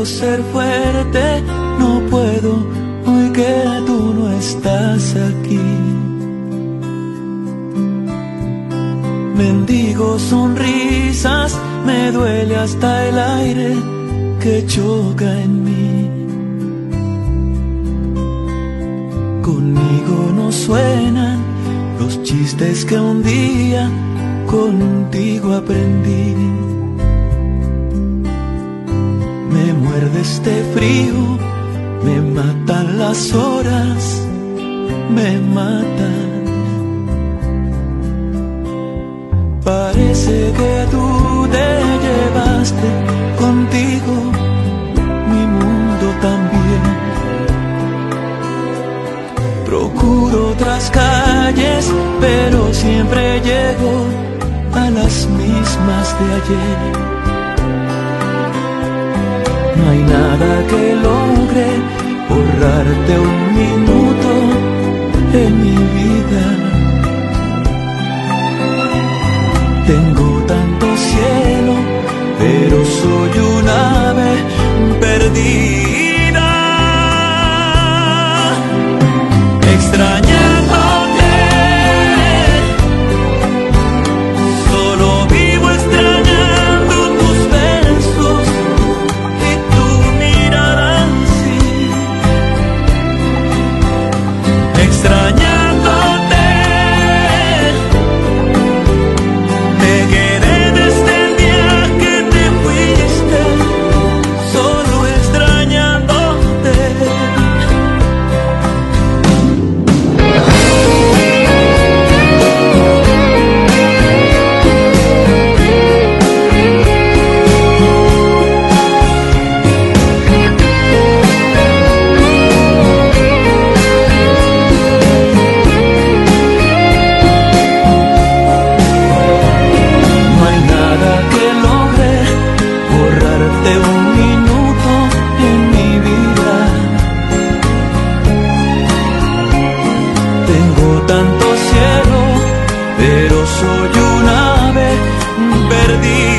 quiero ser fuerte, no puedo hoy que tú no estás aquí. Mendigo sonrisas, me duele hasta el aire que choca en mí. Conmigo no suenan los chistes que un día contigo aprendí. Me muerde este frío, me matan las horas, me matan. Parece que tú te llevaste contigo mi mundo también. Procuro otras calles, pero siempre llego a las mismas de ayer. No hay nada que logre borrarte un minuto en mi vida. Tengo tanto cielo, pero soy un ave perdida. Extrañándote, solo vivo extrañando tus besos y tu mirada así. Extrañándote, me quedé desde el día que te fuiste, solo extrañándote. No hay nada que logre borrarte un minuto en mi vida. Tengo tanto cielo, pero soy un ave perdida.